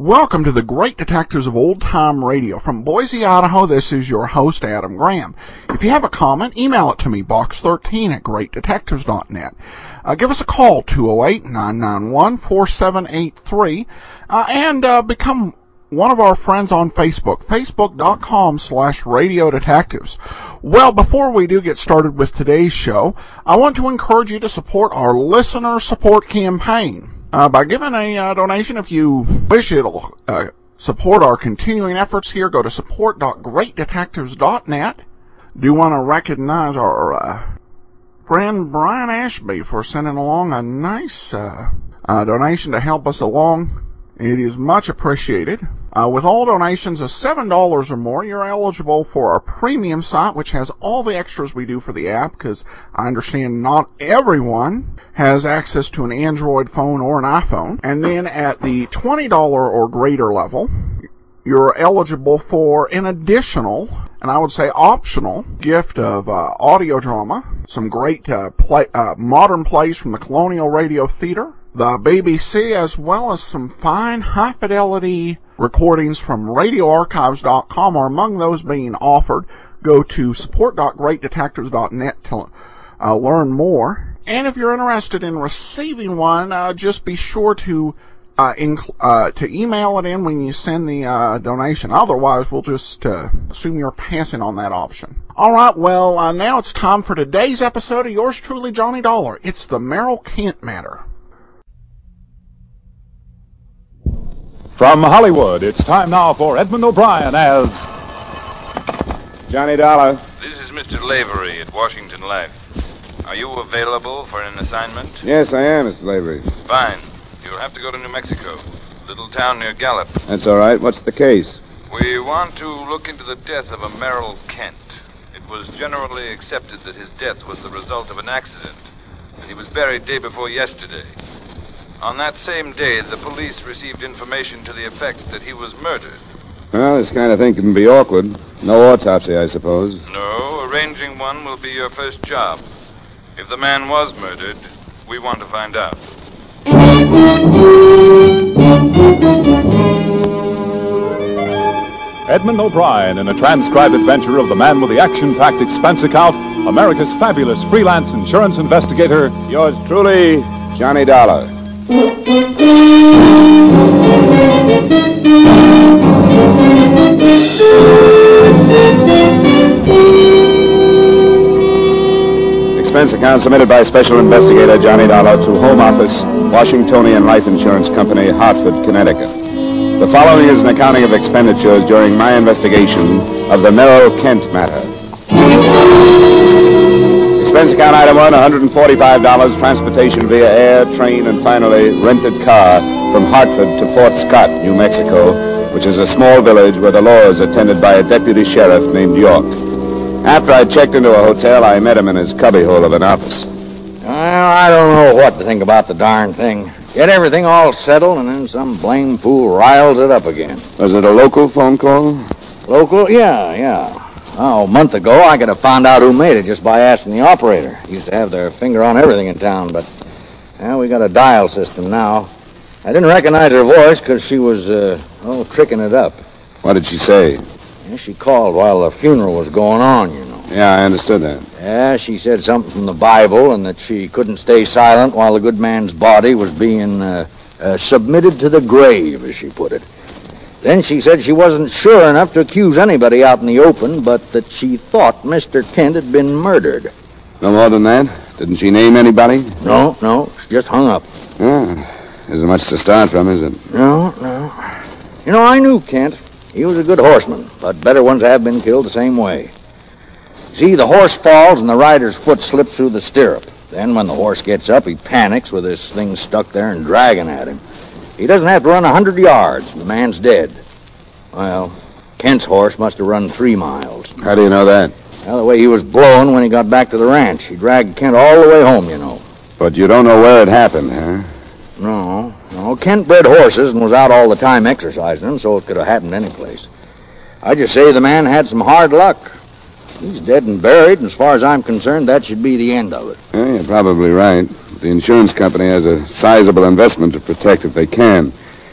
Welcome to the Great Detectives of Old Time Radio. From Boise, Idaho, this is your host, Adam Graham. If you have a comment, email it to me, box13@greatdetectives.net. Give us a call, 208-991-4783, and become one of our friends on Facebook, facebook.com/Radio Detectives. Well, before we do get started with today's show, I want to encourage you to support our listener support campaign. By giving a donation, if you wish, it'll support our continuing efforts here. Go to support.greatdetectives.net. Do want to recognize our friend Brian Ashby for sending along a nice donation to help us along. It is much appreciated. With all donations of $7 or more, you're eligible for our premium site, which has all the extras we do for the app, because I understand not everyone has access to an Android phone or an iPhone. And then at the $20 or greater level, you're eligible for an additional, and I would say optional, gift of audio drama, some great modern plays from the Colonial Radio Theater, the BBC, as well as some fine high-fidelity recordings from radioarchives.com are among those being offered. Go to support.greatdetectives.net to learn more. And if you're interested in receiving one, just be sure to email it in when you send the donation. Otherwise, we'll just assume you're passing on that option. All right, well, now it's time for today's episode of yours truly, Johnny Dollar. It's the Merrill Kent matter. From Hollywood, it's time now for Edmund O'Brien as Johnny Dollar. This is Mr. Lavery at Washington Life. Are you available for an assignment? Yes, I am, Mr. Lavery. Fine. You'll have to go to New Mexico, little town near Gallup. That's all right. What's the case? We want to look into the death of a Merrill Kent. It was generally accepted that his death was the result of an accident, and he was buried day before yesterday. On that same day, the police received information to the effect that he was murdered. Well, this kind of thing can be awkward. No autopsy, I suppose. No, arranging one will be your first job. If the man was murdered, we want to find out. Edmund O'Brien in a transcribed adventure of the man with the action-packed expense account, America's fabulous freelance insurance investigator. Yours truly, Johnny Dollar. Expense account submitted by Special Investigator Johnny Dollar to Home Office, Washingtonian Life Insurance Company, Hartford, Connecticut. The following is an accounting of expenditures during my investigation of the Merrill Kent matter. Expense account item 1, $145, transportation via air, train, and finally rented car from Hartford to Fort Scott, New Mexico, which is a small village where the law is attended by a deputy sheriff named York. After I checked into a hotel, I met him in his cubbyhole of an office. Well, I don't know what to think about the darn thing. Get everything all settled, and then some blame fool riles it up again. Was it a local phone call? Local? Yeah. Oh, a month ago, I could have found out who made it just by asking the operator. Used to have their finger on everything in town, but we got a dial system now. I didn't recognize her voice because she was, tricking it up. What did she say? Yeah, she called while the funeral was going on, you know. Yeah, I understood that. Yeah, she said something from the Bible and that she couldn't stay silent while the good man's body was being submitted to the grave, as she put it. Then she said she wasn't sure enough to accuse anybody out in the open, but that she thought Mr. Kent had been murdered. No more than that? Didn't she name anybody? No, she just hung up. Yeah, isn't much to start from, is it? No. You know, I knew Kent. He was a good horseman, but better ones have been killed the same way. See, the horse falls and the rider's foot slips through the stirrup. Then when the horse gets up, he panics with his thing stuck there and dragging at him. He doesn't have to run 100 yards, and the man's dead. Well, Kent's horse must have run 3 miles. How do you know that? Well, the way he was blowing when he got back to the ranch. He dragged Kent all the way home, you know. But you don't know where it happened, huh? No. Kent bred horses and was out all the time exercising them, so it could have happened any place. I just say the man had some hard luck. He's dead and buried, and as far as I'm concerned, that should be the end of it. Yeah, you're probably right. The insurance company has a sizable investment to protect if they can.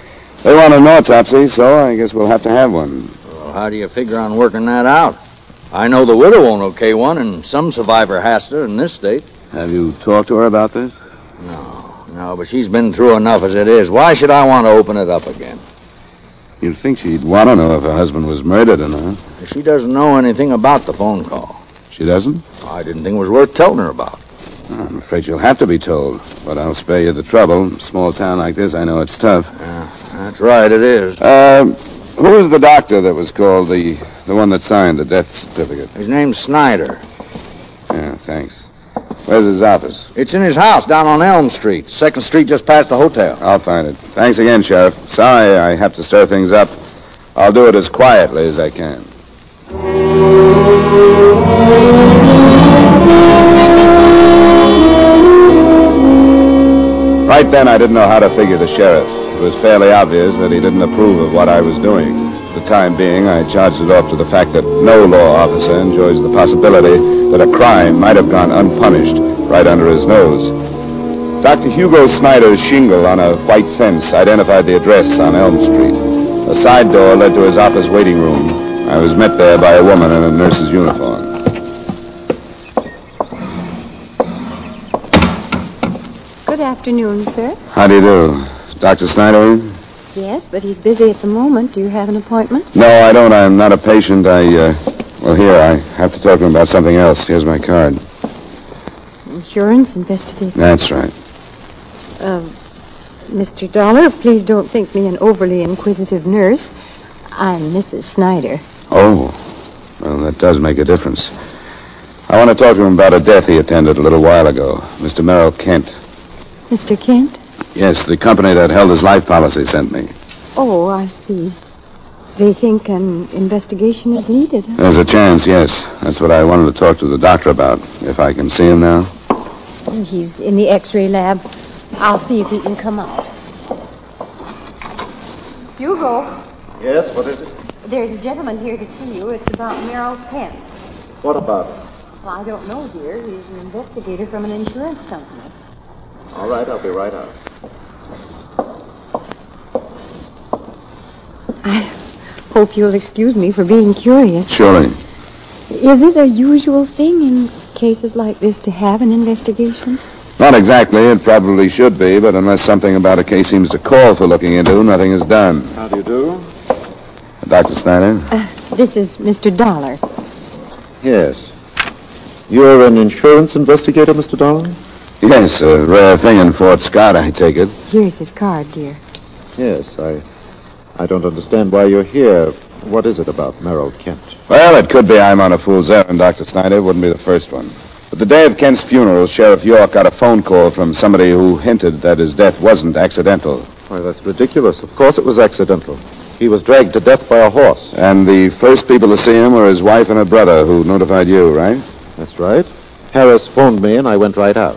They want an autopsy, so I guess we'll have to have one. Well, how do you figure on working that out? I know the widow won't okay one, and some survivor has to in this state. Have you talked to her about this? No, but she's been through enough as it is. Why should I want to open it up again? You'd think she'd want to know if her husband was murdered or not. She doesn't know anything about the phone call. She doesn't? I didn't think it was worth telling her about. I'm afraid you'll have to be told, but I'll spare you the trouble. Small town like this, I know it's tough. Yeah, that's right, it is. Who was the doctor that was called, the one that signed the death certificate? His name's Snyder. Yeah, thanks. Where's his office? It's in his house down on Elm Street, 2nd Street just past the hotel. I'll find it. Thanks again, Sheriff. Sorry I have to stir things up. I'll do it as quietly as I can. Right then, I didn't know how to figure the sheriff. It was fairly obvious that he didn't approve of what I was doing. For the time being, I charged it off to the fact that no law officer enjoys the possibility that a crime might have gone unpunished right under his nose. Dr. Hugo Snyder's shingle on a white fence identified the address on Elm Street. A side door led to his office waiting room. I was met there by a woman in a nurse's uniform. Good afternoon, sir. How do you do? Dr. Snyder? Yes, but he's busy at the moment. Do you have an appointment? No, I don't. I'm not a patient. Well, here, I have to talk to him about something else. Here's my card. Insurance investigator. That's right. Mr. Dollar, please don't think me an overly inquisitive nurse. I'm Mrs. Snyder. Oh, well, that does make a difference. I want to talk to him about a death he attended a little while ago. Mr. Merrill Kent. Mr. Kent? Yes, the company that held his life policy sent me. Oh, I see. They think an investigation is needed. There's a chance, yes. That's what I wanted to talk to the doctor about. If I can see him now. He's in the X-ray lab. I'll see if he can come out. Hugo. Yes, what is it? There's a gentleman here to see you. It's about Merrill Kent. What about it? Well, I don't know, dear. He's an investigator from an insurance company. All right, I'll be right out. I hope you'll excuse me for being curious. Surely. Is it a usual thing in cases like this to have an investigation? Not exactly. It probably should be, but unless something about a case seems to call for looking into, nothing is done. How do you do? Dr. Snyder? This is Mr. Dollar. Yes. You're an insurance investigator, Mr. Dollar? Yes, a rare thing in Fort Scott, I take it. Here's his card, dear. Yes, I don't understand why you're here. What is it about Merrill Kent? Well, it could be I'm on a fool's errand, Dr. Snyder. It wouldn't be the first one. But the day of Kent's funeral, Sheriff York got a phone call from somebody who hinted that his death wasn't accidental. Why, that's ridiculous. Of course it was accidental. He was dragged to death by a horse. And the first people to see him were his wife and her brother, who notified you, right? That's right. Harris phoned me, and I went right out.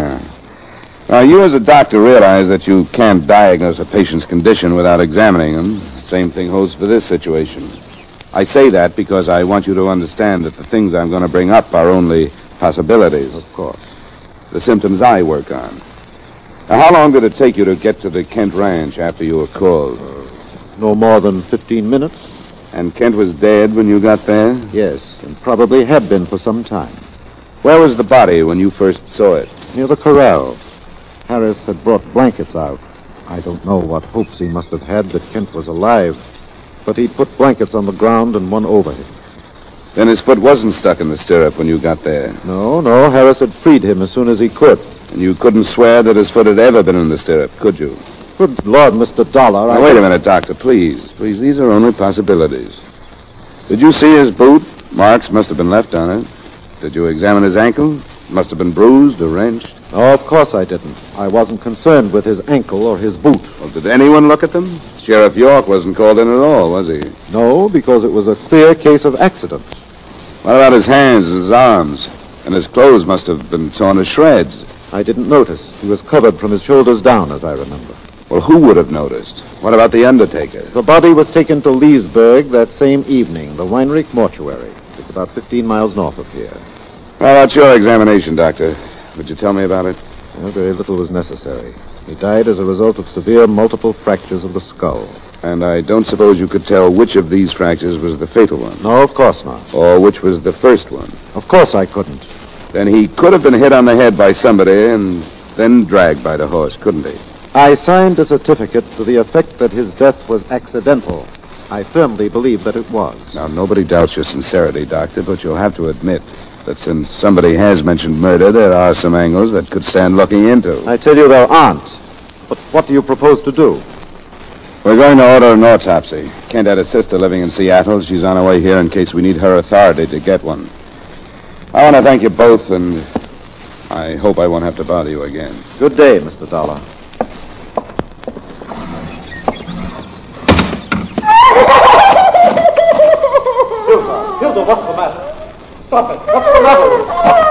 Now, you as a doctor realize that you can't diagnose a patient's condition without examining him. The same thing holds for this situation. I say that because I want you to understand that the things I'm going to bring up are only possibilities. Of course. The symptoms I work on. Now, how long did it take you to get to the Kent Ranch after you were called? No more than 15 minutes. And Kent was dead when you got there? Yes, and probably had been for some time. Where was the body when you first saw it? Near the corral. Harris had brought blankets out. I don't know what hopes he must have had that Kent was alive, but he'd put blankets on the ground and one over him. Then his foot wasn't stuck in the stirrup when you got there. No, Harris had freed him as soon as he could. And you couldn't swear that his foot had ever been in the stirrup, could you? Good Lord, Mr. Dollar, Now, wait a minute, Doctor, please. Please, these are only possibilities. Did you see his boot? Marks must have been left on it. Did you examine his ankle? Must have been bruised or wrenched. Oh, of course I didn't. I wasn't concerned with his ankle or his boot. Well, did anyone look at them? Sheriff York wasn't called in at all, was he? No, because it was a clear case of accident. What about his hands, his arms? And his clothes must have been torn to shreds. I didn't notice. He was covered from his shoulders down, as I remember. Well, who would have noticed? What about the undertaker? The body was taken to Leesburg that same evening, the Weinrich mortuary. It's about 15 miles north of here. Well, that's your examination, Doctor. Would you tell me about it? Well, very little was necessary. He died as a result of severe multiple fractures of the skull. And I don't suppose you could tell which of these fractures was the fatal one? No, of course not. Or which was the first one? Of course I couldn't. Then he could have been hit on the head by somebody and then dragged by the horse, couldn't he? I signed a certificate to the effect that his death was accidental. I firmly believe that it was. Now, nobody doubts your sincerity, Doctor, but you'll have to admit that since somebody has mentioned murder, there are some angles that could stand looking into. I tell you there aren't. But what do you propose to do? We're going to order an autopsy. Kent had a sister living in Seattle. She's on her way here in case we need her authority to get one. I want to thank you both, and I hope I won't have to bother you again. Good day, Mr. Dollar. Hilda, what's the matter? Stop it. What's the matter?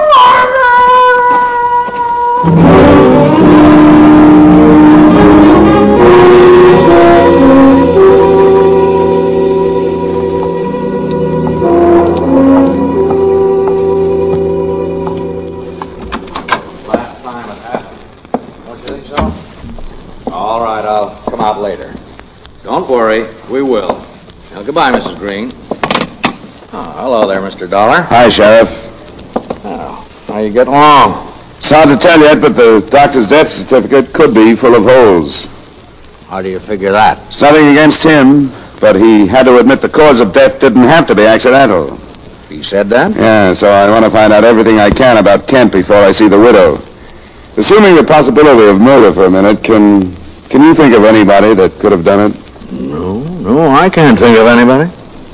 Last time it happened. Don't you think so? All right, I'll come out later. Don't worry, we will. Now, goodbye, Mrs. Green. Oh, hello there, Mr. Dollar. Hi, Sheriff. Oh, how you getting along? It's hard to tell yet, but the doctor's death certificate could be full of holes. How do you figure that? It's nothing against him, but he had to admit the cause of death didn't have to be accidental. He said that? Yeah, so I want to find out everything I can about Kent before I see the widow. Assuming the possibility of murder for a minute, can you think of anybody that could have done it? No, I can't think of anybody.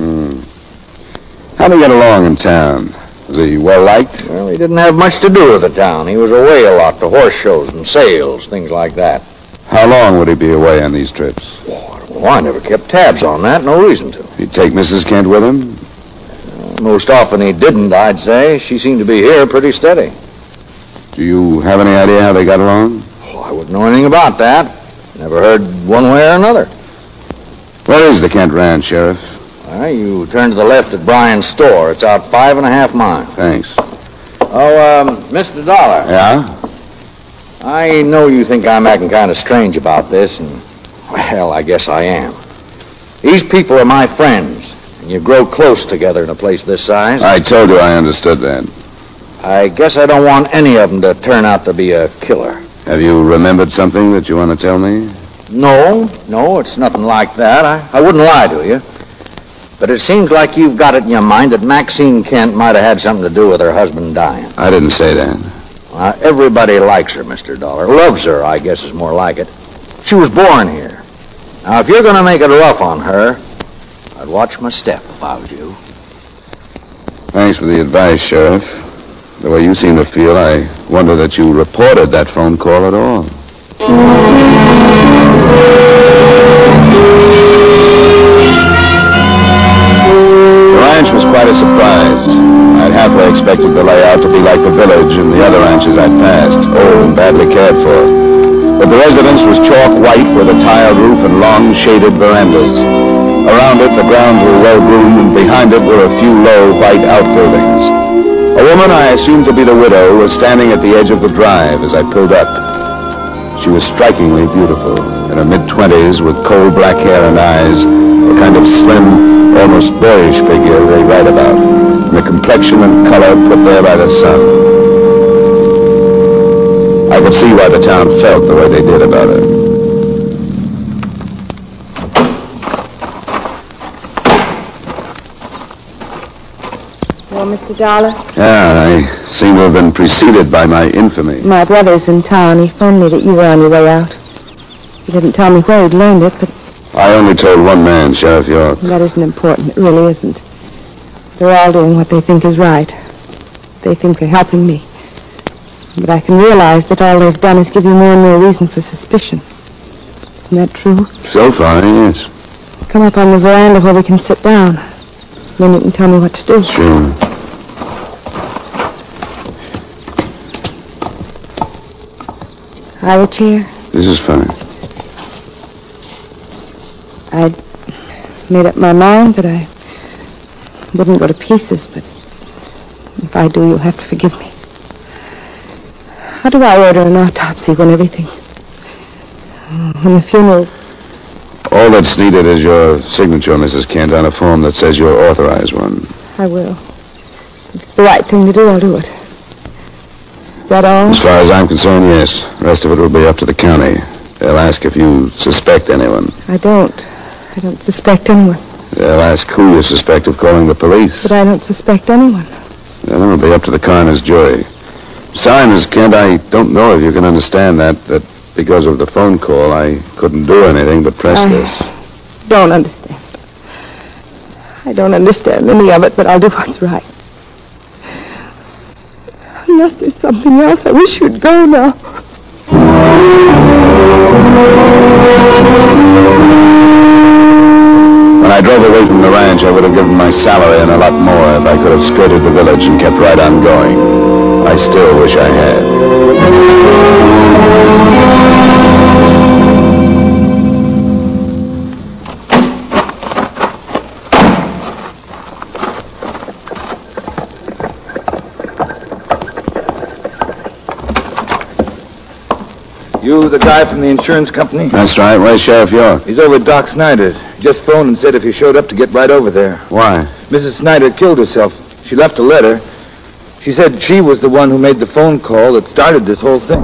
How'd he get along in town? Was he well-liked? Well, he didn't have much to do with the town. He was away a lot to horse shows and sales, things like that. How long would he be away on these trips? Well, I never kept tabs on that. No reason to. He'd take Mrs. Kent with him? Most often he didn't, I'd say. She seemed to be here pretty steady. Do you have any idea how they got along? Oh, I wouldn't know anything about that. Never heard one way or another. Where is the Kent Ranch, Sheriff? You turn to the left at Bryan's store. It's out 5.5 miles. Thanks. Oh, Mr. Dollar. Yeah? I know you think I'm acting kind of strange about this, and, well, I guess I am. These people are my friends, and you grow close together in a place this size. I told you I understood that. I guess I don't want any of them to turn out to be a killer. Have you remembered something that you want to tell me? No, it's nothing like that. I wouldn't lie to you. But it seems like you've got it in your mind that Maxine Kent might have had something to do with her husband dying. I didn't say that. Everybody likes her, Mr. Dollar. Loves her, I guess is more like it. She was born here. Now, if you're going to make it rough on her, I'd watch my step if I was you. Thanks for the advice, Sheriff. The way you seem to feel, I wonder that you reported that phone call at all. The ranch was quite a surprise. I'd halfway expected the layout to be like the village and the other ranches I'd passed, old and badly cared for. But the residence was chalk white with a tiled roof and long, shaded verandas. Around it, the grounds were well-groomed, and behind it were a few low, white outbuildings. A woman I assumed to be the widow was standing at the edge of the drive as I pulled up. She was strikingly beautiful, in her mid-20s, with coal black hair and eyes, a kind of slim, almost boyish figure they write about, and a complexion and color put there by the sun. I could see why the town felt the way they did about her. Well, Mr. Dollar? Yeah, I seem to have been preceded by my infamy. My brother's in town. He phoned me that you were on your way out. He didn't tell me where he'd learned it, but... I only told one man, Sheriff York. That isn't important. It really isn't. They're all doing what they think is right. They think they're helping me. But I can realize that all they've done is give you more and more reason for suspicion. Isn't that true? So far, yes. Come up on the veranda where we can sit down. Then you can tell me what to do. Sure. Have a chair. This is fine. I'd made up my mind that I wouldn't go to pieces, but if I do, you'll have to forgive me. How do I order an autopsy when everything When the funeral... All that's needed is your signature, Mrs. Kent, on a form that says you're authorized one. I will. If it's the right thing to do, I'll do it. Is that all? As far as I'm concerned, yes. The rest of it will be up to the county. They'll ask if you suspect anyone. I don't. I don't suspect anyone. They'll ask who you suspect of calling the police. But I don't suspect anyone. Then it'll be up to the coroner's jury. Sorry, Miss Kent, I don't know if you can understand that because of the phone call, I couldn't do anything but press this. Don't understand. I don't understand any of it, but I'll do what's right. Unless there's something else, I wish you'd go now. When I drove away from the ranch, I would have given my salary and a lot more if I could have skirted the village and kept right on going. I still wish I had. You the guy from the insurance company? That's right. Where's Sheriff York? He's over at Doc Snyder's. He just phoned and said if you showed up to get right over there. Why? Mrs. Snyder killed herself. She left a letter. She said she was the one who made the phone call that started this whole thing.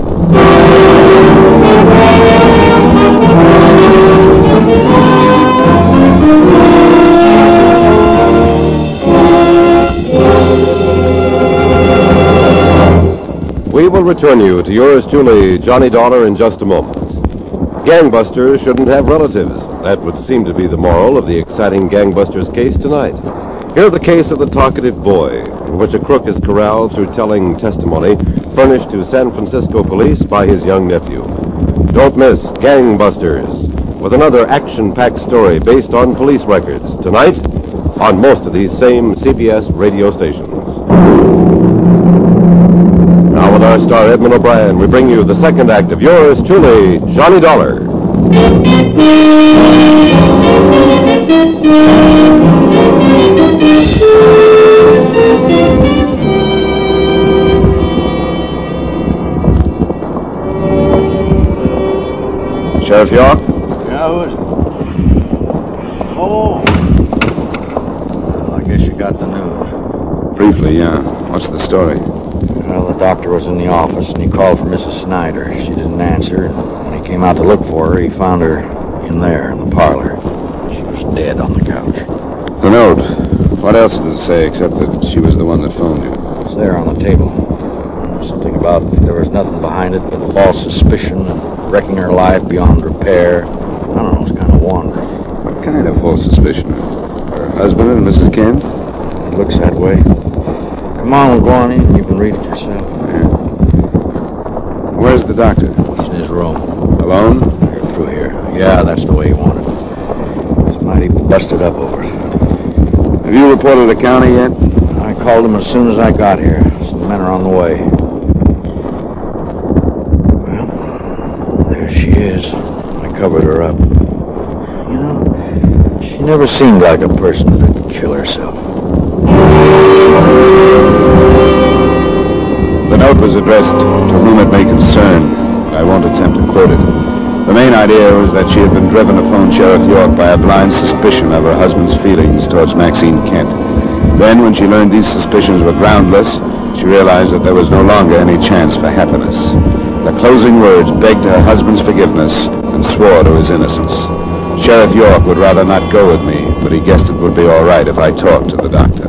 We will return you to yours truly, Johnny Dollar, in just a moment. Gangbusters shouldn't have relatives. That would seem to be the moral of the exciting Gangbusters case tonight. Hear the case of the talkative boy, in which a crook is corralled through telling testimony furnished to San Francisco police by his young nephew. Don't miss Gangbusters, with another action-packed story based on police records, tonight on most of these same CBS radio stations. Now with our star Edmund O'Brien, we bring you the second act of yours truly, Johnny Dollar. Sheriff York? Yeah, who is it? Oh. Well, I guess you got the news. Briefly, yeah. What's the story? Well, the doctor was in the office, and he called for Mrs. Snyder. She didn't answer, and when he came out to look for her, he found her in there, in the parlor. She was dead on the couch. The note. What else did it say except that she was the one that phoned you? It's there on the table. Something about there was nothing behind it but false suspicion and wrecking her life beyond repair. I don't know, it's kind of wandering. What kind of false suspicion? Her husband and Mrs. Kent? It looks that way. Come on, we'll go on in. You can read it yourself. Yeah. Where's the doctor? He's in his room. Alone? Here, through here. Yeah, that's the way he wanted it. He's mighty busted up over it. Have you reported to the county yet? I called him as soon as I got here. Some men are on the way. Well, there she is. I covered her up. You know, she never seemed like a person that'd kill herself. The note was addressed to whom it may concern. I won't attempt to quote it. The main idea was that she had been driven to phone Sheriff York by a blind suspicion of her husband's feelings towards Maxine Kent. Then, when she learned these suspicions were groundless, she realized that there was no longer any chance for happiness. The closing words begged her husband's forgiveness and swore to his innocence. Sheriff York would rather not go with me, but he guessed it would be all right if I talked to the doctor.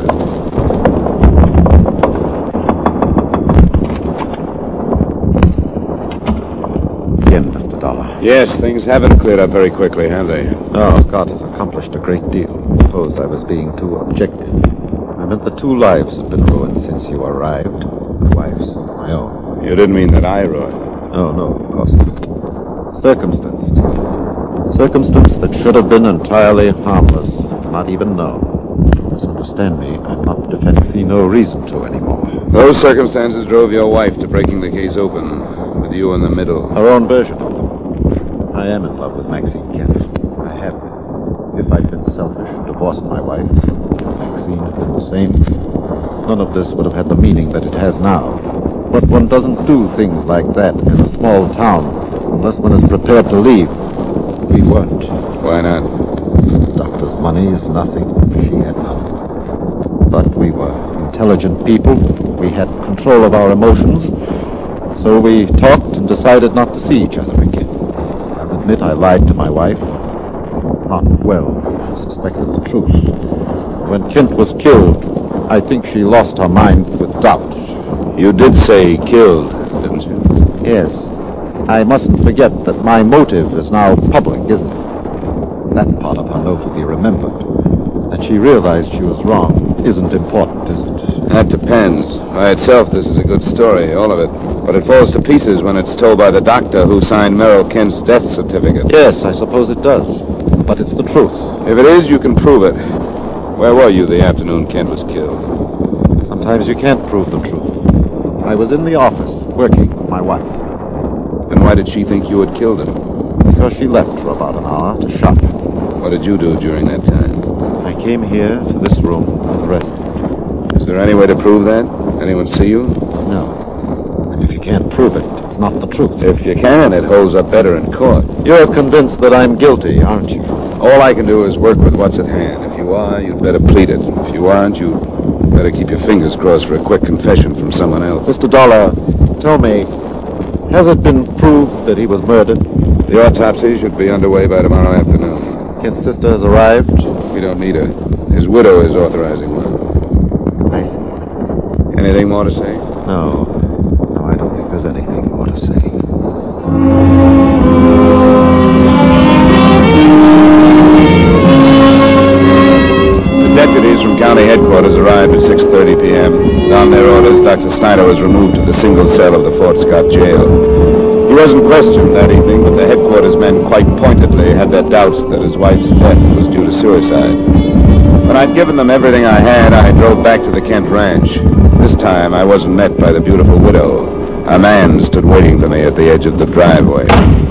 Again, Mr. Dollar. Yes, things haven't cleared up very quickly, have they? No, Scott has accomplished a great deal. Suppose I was being too objective. I meant the 2 lives have been ruined since you arrived. The wife's my own. You didn't mean that I ruined. No, of course not. Circumstances. Circumstance that should have been entirely harmless, not even known. Misunderstand me, I'm not see no reason to anymore. Those circumstances drove your wife to breaking the case open, with you in the middle. Her own version of them. I am in love with Maxine Kent. I have been. If I'd been selfish and divorced my wife, Maxine had been the same. None of this would have had the meaning that it has now. But one doesn't do things like that in a small town unless one is prepared to leave. We weren't. Why not? The doctor's money is nothing. She had none. But we were intelligent people. We had control of our emotions. So we talked and decided not to see each other again. I'll admit I lied to my wife. Not well. I suspected the truth. When Kent was killed, I think she lost her mind with doubt. You did say killed, didn't you? Yes. I mustn't forget that my motive is now public, isn't it? That part of her note will be remembered. That she realized she was wrong isn't important, is it? That depends. By itself, this is a good story, all of it. But it falls to pieces when it's told by the doctor who signed Merrill Kent's death certificate. Yes, I suppose it does. But it's the truth. If it is, you can prove it. Where were you the afternoon Kent was killed? Sometimes you can't prove the truth. I was in the office, working with my wife. And why did she think you had killed him? Because she left for about an hour to shop. What did you do during that time? I came here to this room and rested. Is there any way to prove that? Anyone see you? No. And if you can't prove it, it's not the truth. If you can, it holds up better in court. You're convinced that I'm guilty, aren't you? All I can do is work with what's at hand. If you are, you'd better plead it. If you aren't, you'd better keep your fingers crossed for a quick confession from someone else. Mr. Dollar, tell me, has it been proved that he was murdered? The autopsy should be underway by tomorrow afternoon. Kent's sister has arrived? We don't need her. His widow is authorizing one. I see. Anything more to say? No. No, I don't think there's anything more to say. The deputies from county headquarters arrived at 6:30 p.m. On their orders, Dr. Snyder was removed to the single cell of the Fort Scott jail. He wasn't questioned that evening, but the headquarters men quite pointedly had their doubts that his wife's death was due to suicide. When I'd given them everything I had, I drove back to the Kent ranch. This time, I wasn't met by the beautiful widow. A man stood waiting for me at the edge of the driveway.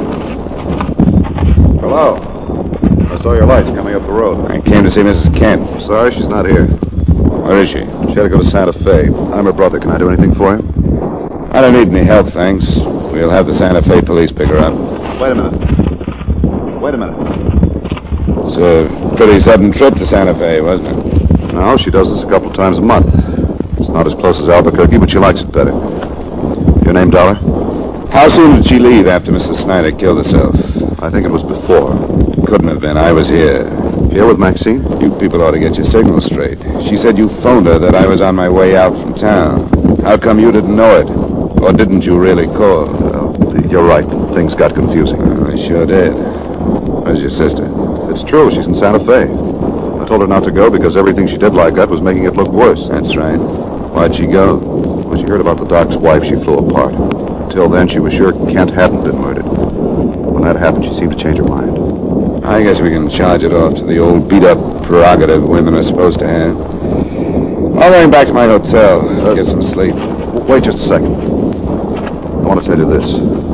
Hello. I saw your lights coming up the road. I came to see Mrs. Kent. I'm sorry, she's not here. Where is she? She had to go to Santa Fe. I'm her brother. Can I do anything for you? I don't need any help, thanks. We'll have the Santa Fe police pick her up. Wait a minute. Wait a minute. It's a pretty sudden trip to Santa Fe, wasn't it? No, she does this a couple of times a month. It's not as close as Albuquerque, but she likes it better. Your name, Dollar? How soon did she leave after Mrs. Snyder killed herself? I think it was before. Couldn't have been. I was here. Here with Maxine? You people ought to get your signal straight. She said you phoned her that I was on my way out from town. How come you didn't know it? Or didn't you really call? Well, you're right. Things got confusing. I sure did. Where's your sister? It's true. She's in Santa Fe. I told her not to go because everything she did like that was making it look worse. That's right. Why'd she go? When she heard about the doc's wife, she flew apart. Until then, she was sure Kent hadn't been murdered. When that happened, she seemed to change her mind. I guess we can charge it off to the old beat-up prerogative women are supposed to have. I'll going back to my hotel. Get some sleep. Wait just a second. I want to tell you this.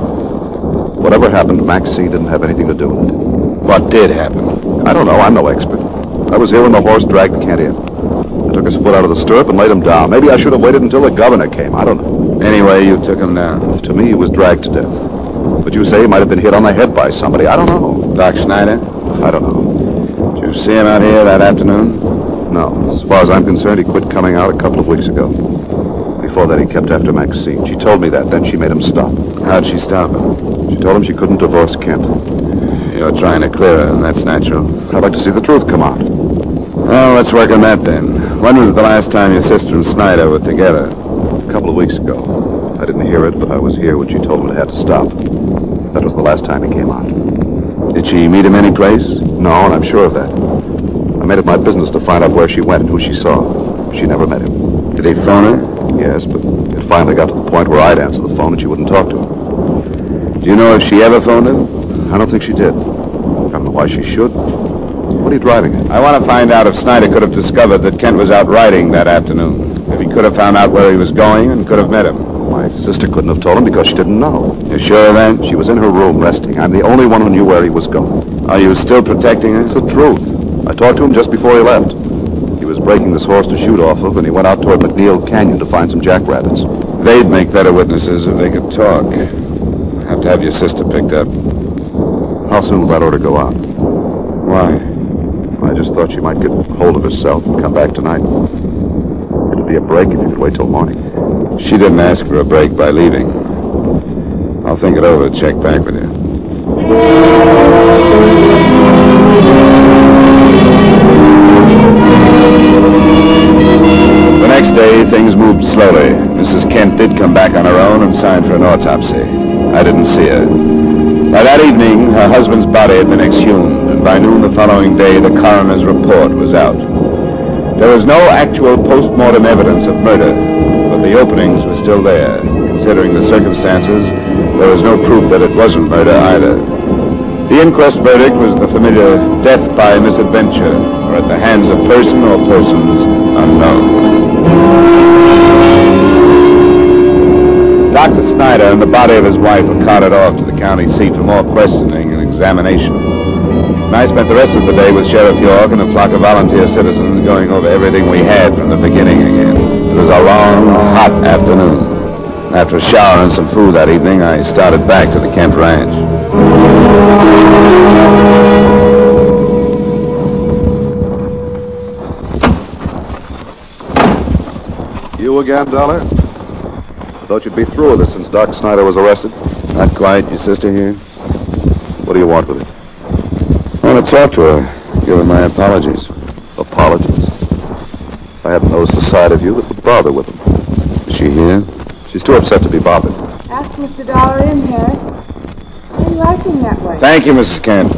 Whatever happened, Maxine didn't have anything to do with it. What did happen? I don't know. I'm no expert. I was here when the horse dragged Kent in. I took his foot out of the stirrup and laid him down. Maybe I should have waited until the governor came. I don't know. Anyway, you took him down. To me, he was dragged to death. But you say he might have been hit on the head by somebody. I don't know. Doc Snyder? I don't know. Did you see him out here that afternoon? No. As far as I'm concerned, he quit coming out a couple of weeks ago. Before that, he kept after Maxine. She told me that. Then she made him stop. How'd she stop him? She told him she couldn't divorce Kent. You're trying to clear her, and that's natural. I'd like to see the truth come out. Well, let's work on that then. When was the last time your sister and Snyder were together? A couple of weeks ago. I didn't hear it, but I was here when she told him it had to stop. That was the last time he came out. Did she meet him any place? No, and I'm sure of that. I made it my business to find out where she went and who she saw. She never met him. Did he phone her? Yes, but it finally got to the point where I'd answer the phone and she wouldn't talk to him. Do you know if she ever phoned him? I don't think she did. I don't know why she should. What are you driving at? I want to find out if Snyder could have discovered that Kent was out riding that afternoon. If he could have found out where he was going and could have met him. My sister couldn't have told him because she didn't know. You sure of that? She was in her room resting. I'm the only one who knew where he was going. Are you still protecting her? It's the truth. I talked to him just before he left. He was breaking this horse to shoot off of, and he went out toward McNeil Canyon to find some jackrabbits. They'd make better witnesses if they could talk. have to have your sister picked up. How soon will that order go out? Why? I just thought she might get hold of herself and come back tonight. It'd be a break if you could wait till morning. She didn't ask for a break by leaving. I'll think it over and check back with you. The next day, things moved slowly. Mrs. Kent did come back on her own and signed for an autopsy. I didn't see her. By that evening, her husband's body had been exhumed, and by noon the following day, the coroner's report was out. There was no actual post-mortem evidence of murder, but the openings were still there. Considering the circumstances, there was no proof that it wasn't murder either. The inquest verdict was the familiar death by misadventure, or at the hands of person or persons unknown. Dr. Snyder and the body of his wife were carted off to the county seat for more questioning and examination. And I spent the rest of the day with Sheriff York and a flock of volunteer citizens going over everything we had from the beginning again. It was a long, hot afternoon. After a shower and some food that evening, I started back to the Kent Ranch. You again, Dollar? Thought you'd be through with us since Doc Snyder was arrested. Not quite. Your sister here? What do you want with her? I want to talk to her. Give her my apologies. Apologies? I haven't noticed a side of you that would bother with them. Is she here? She's too upset to be bothered. Ask Mr. Dollar in, Harry. Why are you acting that way? Thank you, Mrs. Kent.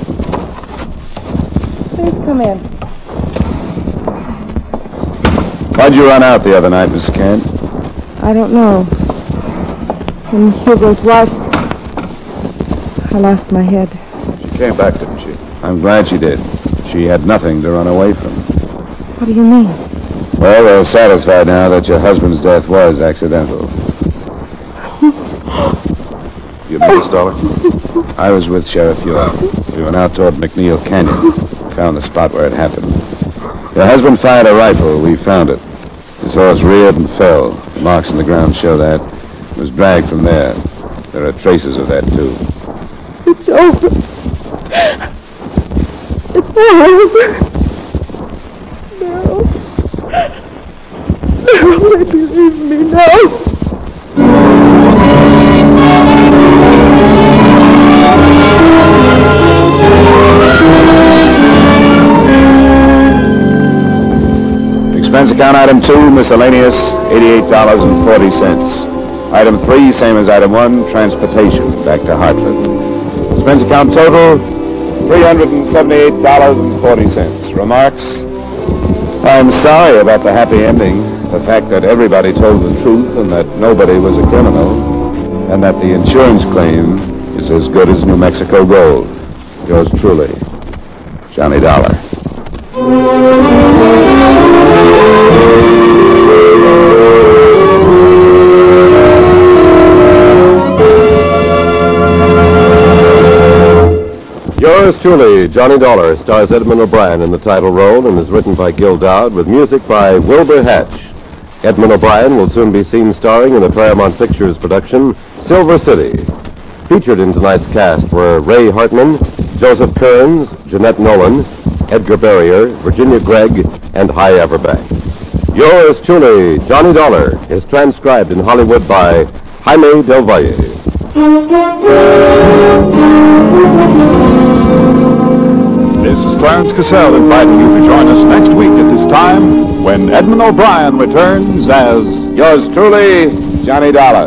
Please come in. Why'd you run out the other night, Mrs. Kent? I don't know. When Hugo's wife, I lost my head. She came back, didn't she? I'm glad she did. She had nothing to run away from. What do you mean? Well, we're satisfied now that your husband's death was accidental. You know this, Dollar? I was with Sheriff York. We went out toward McNeil Canyon. Found the spot where it happened. Your husband fired a rifle. We found it. His horse reared and fell. The marks in the ground show that. It was dragged from there. There are traces of that, too. It's over. It's over. No. No, they believe me now. Expense account item 2, miscellaneous, $88.40. Item 3, same as item 1, transportation, back to Hartford. Expense account total, $378.40. Remarks? I'm sorry about the happy ending. The fact that everybody told the truth and that nobody was a criminal. And that the insurance claim is as good as New Mexico gold. Yours truly, Johnny Dollar. Yours truly, Johnny Dollar, stars Edmund O'Brien in the title role and is written by Gil Dowd with music by Wilbur Hatch. Edmund O'Brien will soon be seen starring in the Paramount Pictures production, Silver City. Featured in tonight's cast were Ray Hartman, Joseph Kearns, Jeanette Nolan, Edgar Barrier, Virginia Gregg, and Hy Averbank. Yours truly, Johnny Dollar, is transcribed in Hollywood by Jaime Del Valle. This is Clarence Cassell inviting you to join us next week at this time when Edmund O'Brien returns as Yours truly, Johnny Dollar.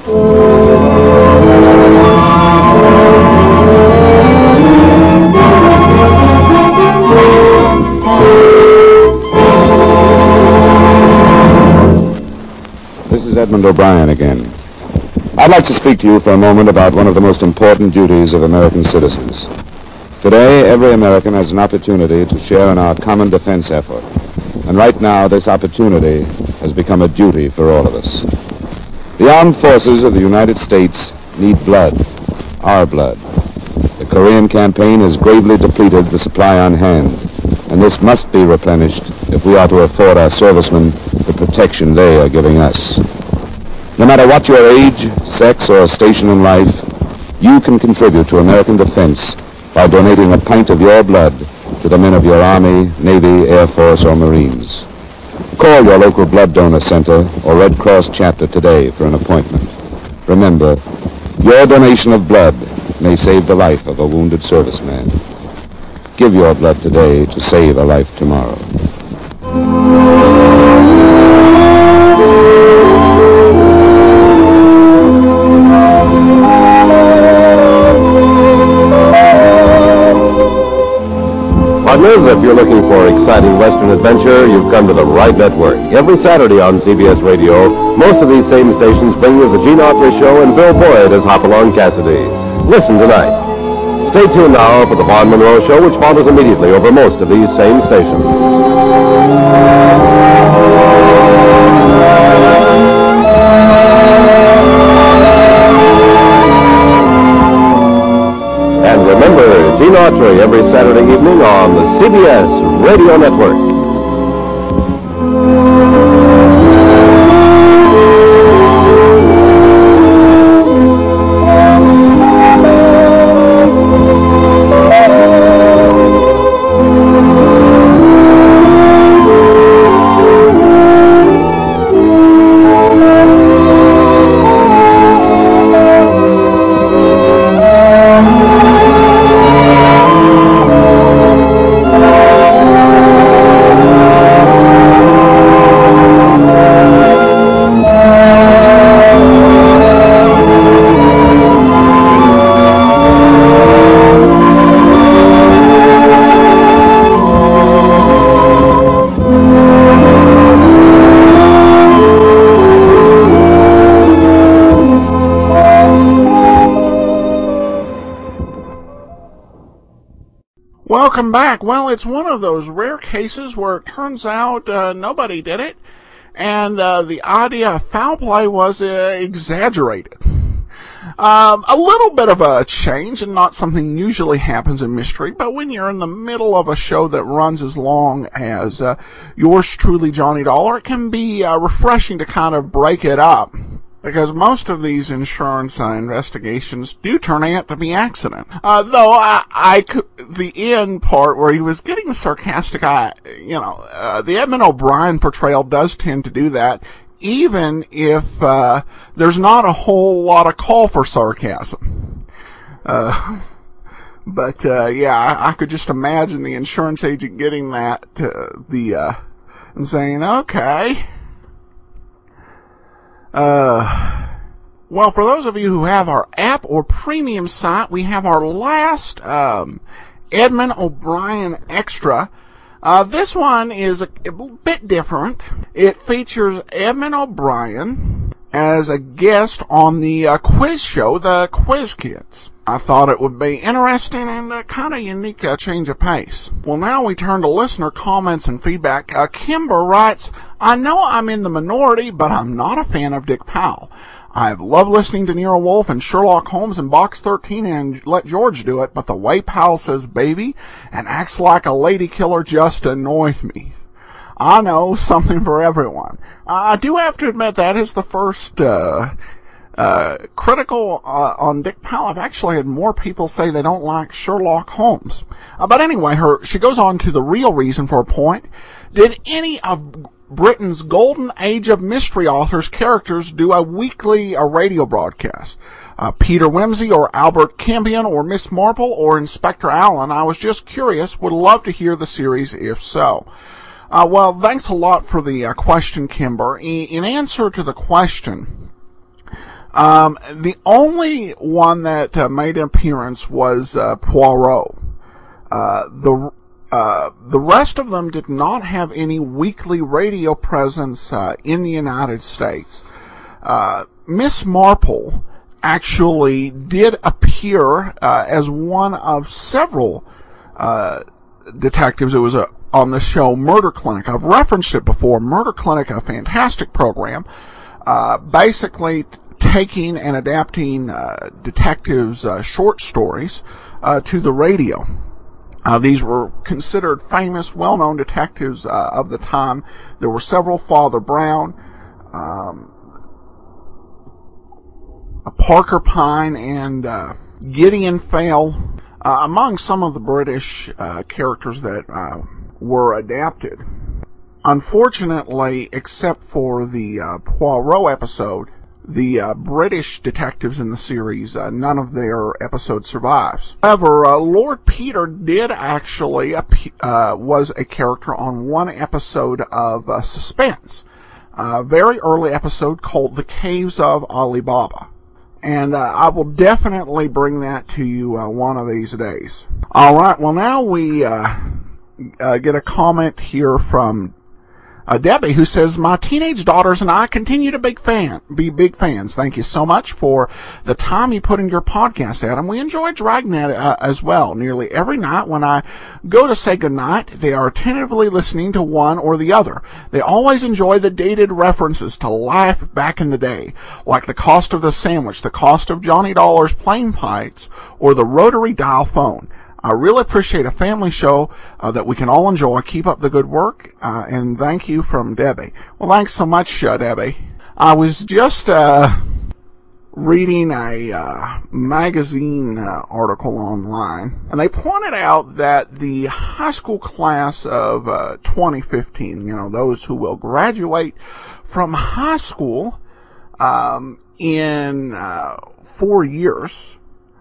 This is Edmund O'Brien again. I'd like to speak to you for a moment about one of the most important duties of American citizens. Today, every American has an opportunity to share in our common defense effort. And right now, this opportunity has become a duty for all of us. The armed forces of the United States need blood, our blood. The Korean campaign has gravely depleted the supply on hand, and this must be replenished if we are to afford our servicemen the protection they are giving us. No matter what your age, sex, or station in life, You can contribute to American defense by donating a pint of your blood to the men of your Army, Navy, Air Force, or Marines. Call your local blood donor center or Red Cross chapter today for an appointment. Remember, your donation of blood may save the life of a wounded serviceman. Give your blood today to save a life tomorrow. Partners, if you're looking for exciting Western adventure, you've come to the right network. Every Saturday on CBS Radio, most of these same stations bring you the Gene Autry Show and Bill Boyd as Hopalong Cassidy. Listen tonight. Stay tuned now for the Vaughn Monroe Show, which follows immediately over most of these same stations. And remember, Gene Autry every Saturday evening on the CBS Radio Network. Welcome back. Well, it's one of those rare cases where it turns out nobody did it, and the idea of foul play was exaggerated. A little bit of a change, and not something usually happens in mystery, but when you're in the middle of a show that runs as long as yours truly, Johnny Dollar, it can be refreshing to kind of break it up. Because most of these insurance investigations do turn out to be accident. Though the end part where he was getting sarcastic, the Edmund O'Brien portrayal does tend to do that, even if there's not a whole lot of call for sarcasm. I could just imagine the insurance agent getting that, and saying, okay. Well, for those of you who have our app or premium site, we have our last Edmund O'Brien Extra. This one is a bit different. It features Edmund O'Brien as a guest on the quiz show, The Quiz Kids. I thought it would be interesting and kind of unique change of pace. Well, now we turn to listener comments and feedback. Kimber writes, I know I'm in the minority, but I'm not a fan of Dick Powell. I've loved listening to Nero Wolfe and Sherlock Holmes and Box 13 and Let George Do It, but the way Powell says baby and acts like a lady killer just annoys me. I know, something for everyone. I do have to admit that is the first critical on Dick Powell. I've actually had more people say they don't like Sherlock Holmes. But anyway, she goes on to the real reason for her point. Did any of Britain's golden age of mystery authors characters do a weekly radio broadcast? Peter Wimsey or Albert Campion or Miss Marple or Inspector Allen? I was just curious. Would love to hear the series if so. Well, thanks a lot for the question, Kimber. In answer to the question, the only one that made an appearance was Poirot. The rest of them did not have any weekly radio presence in the United States. Miss Marple actually did appear as one of several detectives. It was on the show Murder Clinic. I've referenced it before. Murder Clinic, a fantastic program, basically taking and adapting detectives' short stories to the radio. These were considered famous, well-known detectives of the time. There were several: Father Brown, Parker Pine, and Gideon Fail, among some of the British characters that were adapted. Unfortunately, except for the Poirot episode, the British detectives in the series, none of their episodes survives. However, Lord Peter did actually was a character on one episode of Suspense, a very early episode called The Caves of Ali Baba. And I will definitely bring that to you one of these days. All right, well, now we get a comment here from Debbie, who says, my teenage daughters and I continue to be big fans. Thank you so much for the time you put in your podcast, Adam. We enjoy Dragnet as well. Nearly every night when I go to say goodnight, they are attentively listening to one or the other. They always enjoy the dated references to life back in the day, like the cost of the sandwich, the cost of Johnny Dollar's plane fights, or the rotary dial phone. I really appreciate a family show that we can all enjoy. Keep up the good work, and thank you from Debbie. Well, thanks so much, Debbie. I was just reading a magazine article online, and they pointed out that the high school class of 2015, those who will graduate from high school in 4 years,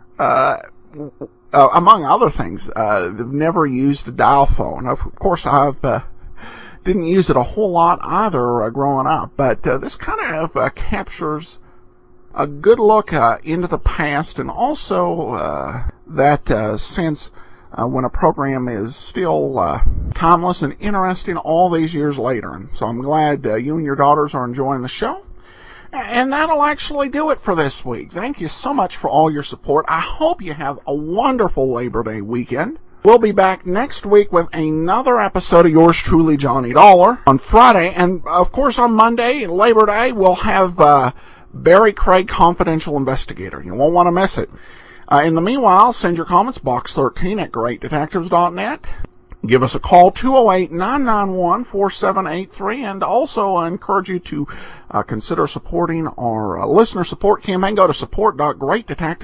among other things, they've never used a dial phone. Of course, I've didn't use it a whole lot either growing up, but this kind of captures a good look into the past, and also that sense when a program is still timeless and interesting all these years later. And so I'm glad you and your daughters are enjoying the show. And that'll actually do it for this week. Thank you so much for all your support. I hope you have a wonderful Labor Day weekend. We'll be back next week with another episode of yours truly, Johnny Dollar, on Friday. And, of course, on Monday, Labor Day, we'll have Barry Craig, Confidential Investigator. You won't want to miss it. In the meanwhile, send your comments, box13 at greatdetectives.net. Give us a call, 208-991-4783, and also I encourage you to consider supporting our listener support campaign. Go to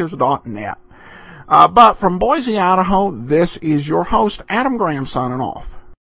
support.greatdetectives.net. But from Boise, Idaho, this is your host, Adam Graham, signing off.